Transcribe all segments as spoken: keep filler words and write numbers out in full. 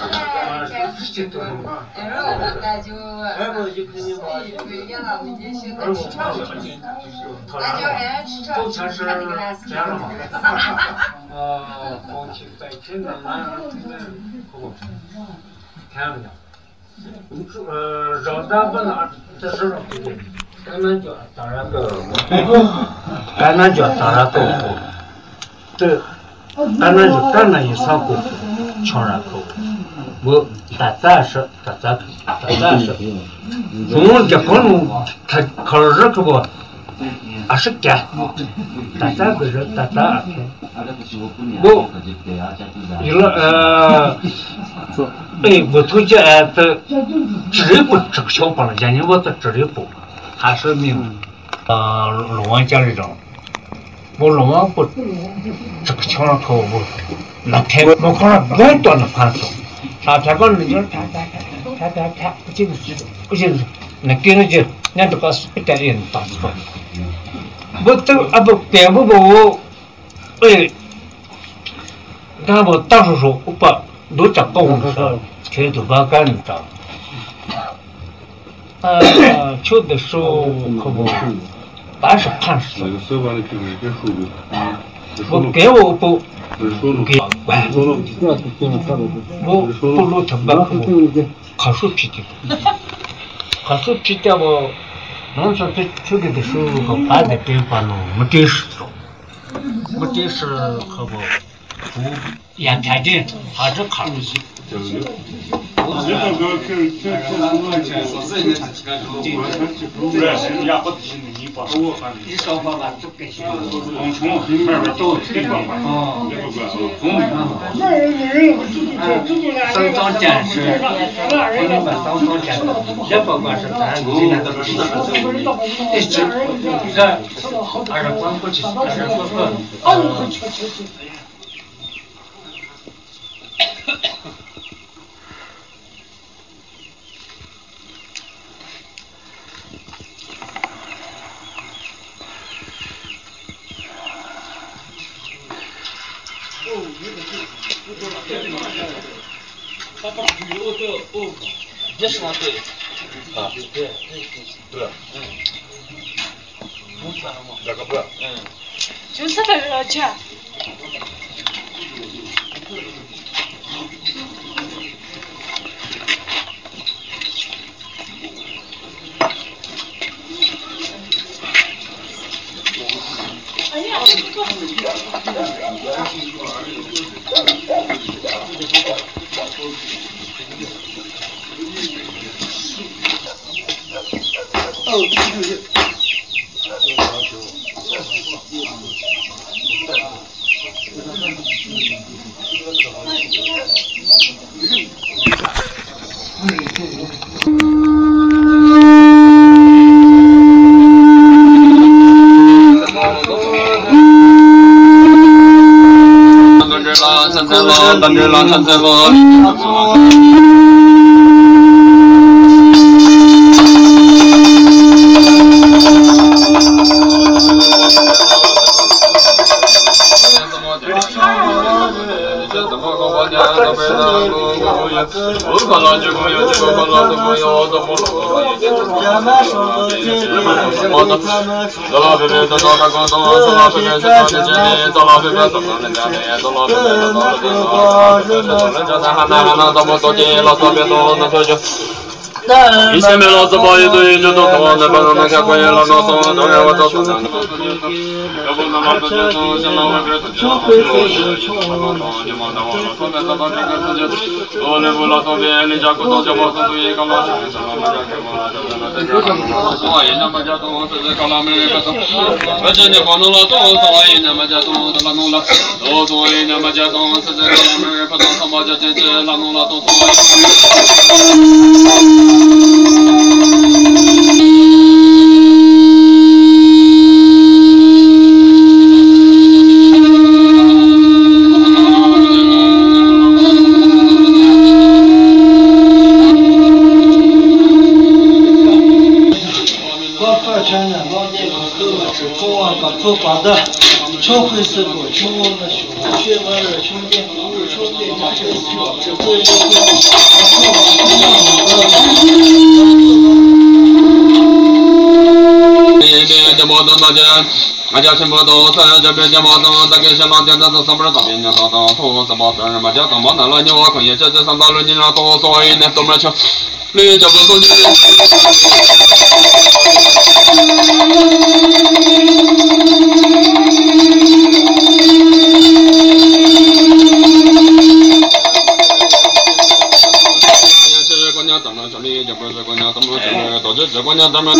都全是这样的嘛。呃，放弃在真的那看不见。呃，让咱不拿这是咱们叫当然够，咱们叫当然够。这，咱们就咱们一上够，全然够。我咱咱是咱咱咱咱是，中一分钟他考了这个不，二十干，咱咱个人咱咱二天，我一个呃。哎，我同学哎，在这里不这个小帮了，眼睛我在这里不，还是命，呃，龙王家里种，我龙王不，这个墙上头我，那天我看上光端的盘子，啥天光人家看看看看看看，不就是不就是，那给人家那这个是不带人当时说，我这个啊不别不不我，哎，那我当时说我把。都长高的时候，去都把干的长。呃，去的时候可不，八十判死。我给我不给管，我不如他们可可树皮的，可树皮的我，农村在去的时候和办的地方呢，没得事做，没得事可不。不眼看见还是看不起。上上见识，我们把上上见识，也不管是咱今天都是一直一个二十关过去，二十关过，呃。也是往对，啊，对，对，对，嗯，这个不，嗯， 就是这个钱。哎呀，这个。哦，对对对。三千万，三千万，三千万。我看了这个有这个看了怎么样怎么了？我的，走了别别走走看看走了走了别别走了别别走了别别走了人家别走了别别走了别别走了别别走了人家那还那还那怎么做的老早别走那说就。以前没老子包一堆就都搞那把那那开会了那送都让我找出来。要不那老子就从想到外边自己了，就就忙到我了，后面找到这个自己，我那不老早边人家古早就往上对搞老乡，什么嘛家开嘛，这这这这这，我人家嘛家东这这搞老妹个东，而且你光弄了东，所以人家嘛家东这拉弄了，都所以人家嘛家东这这搞老妹不当什么家这这拉弄了都所以。不管的，超会是我，穷我的熊，学完了穷点，穷点家学生。 阿家全部都三这边家毛东，大概是老家的都三不是大边家到到土什么三嘛家东毛南了，你我看也这这三大轮你那多所以呢都没去，你这不都是。这这关键咱们。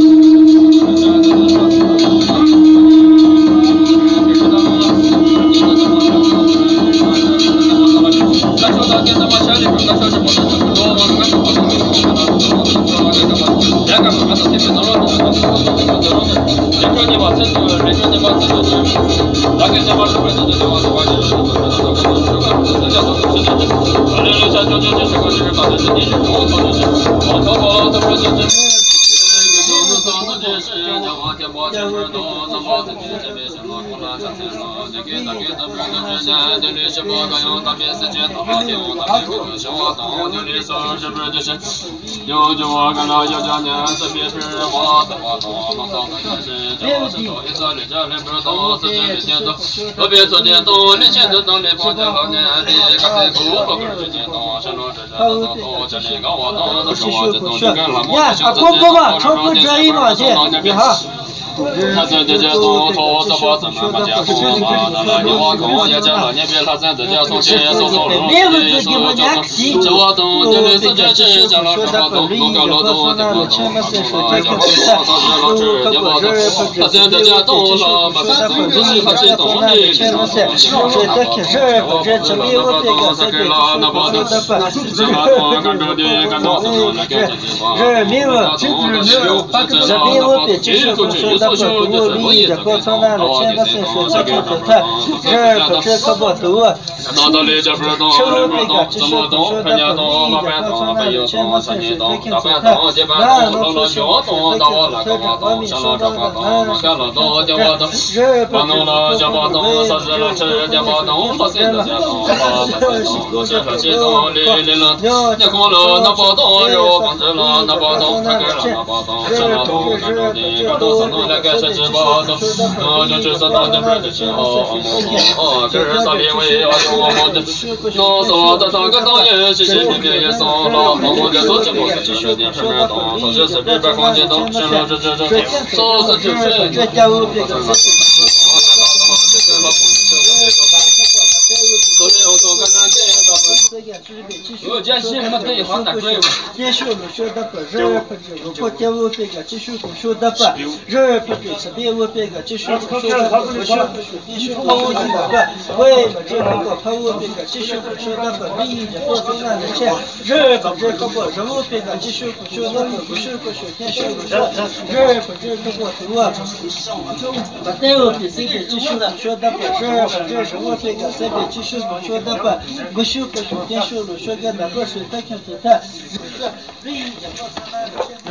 Thank you. 有就我看到有家年是别是我的我懂能造的也是叫是头一次里这里不懂是这里天动特别昨天动里前头动里放在老年里咖啡苦不可之间动是路这这动动这里个我动的是我这动这个老母的小子这动重复这一毛钱你好他这这这动头这把怎么把家伙嘛那那你我空也这了你别他这这这从前说说了你说就这我动这里是这这这了这把动动个了动的我动这把这把我操这了这也把动他这这这动了把这动这是他这动的这动这我这这里我动这个了那把动这把动看着的看到什么那个这把这没有这没有这没有别这是说的不多理解高层的了千个岁数这个这他这可这可不多那到里这不动这不动怎么动看见动把白动把有动三年动大白动这白动动了小动到我那个我动上了这个动看了动就我动把弄了这把动啥子了吃这把动把谁的这动把把动这这这动里里了这过了那把动又放这了那把动看给了那把动这了动看着的看到什么那个是只把动那就只是当这边的时候哦这是啥里为要用我们的那说的这个当然是是里面也送了我们的说这不是只学点什么动说这是里边关键动是了这这这说是这是这家务别个昨天我做个那个我家是没得好难过继续录学的不热不热我不教我别个继续录学的不热不热是别我别个继续录学的不不学不学继续录学的不为了这个跑我别个继续录学的不理解不懂那的钱热不热可不热我别个继续录学的不不学不学继续录学热不热可不多不带我别谁别继续录学的不热不热是我别个谁别继续录学的不不学不学继续录学的不是他看着他理解不懂那的钱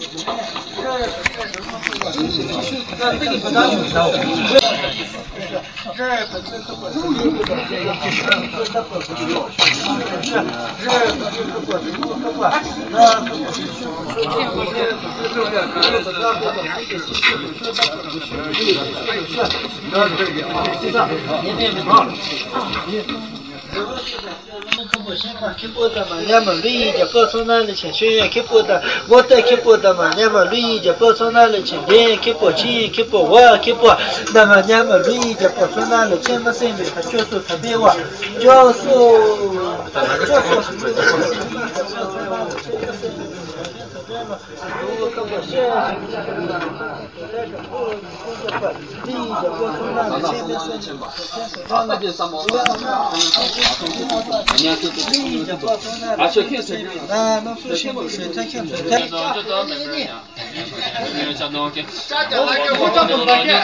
那这个不大用到这不是可不是这个就是它不是这个是这不是可不是可不那不是Nyama lui ja personale chen shwe kipo da wota kipo da ma nyama lui ja personale chen de kipo chi kipo wa kipo da ma nyama lui ja personale chen ma sen de ta choso ta be wa choso 而且看谁那那说什么水他看水他这都没人呀相当给这就来给我这么大个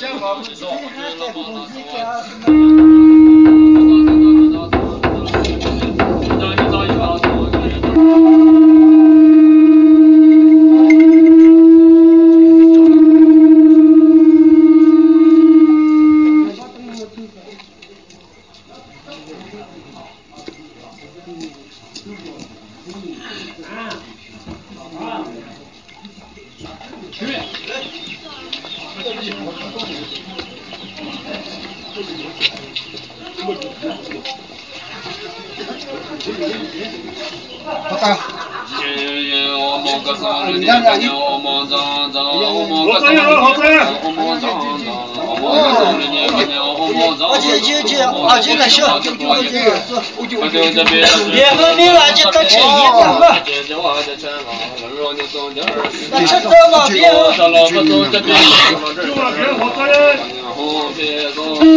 而且这这而且那小就就这个两个米了就到千一张了，那吃到了别了。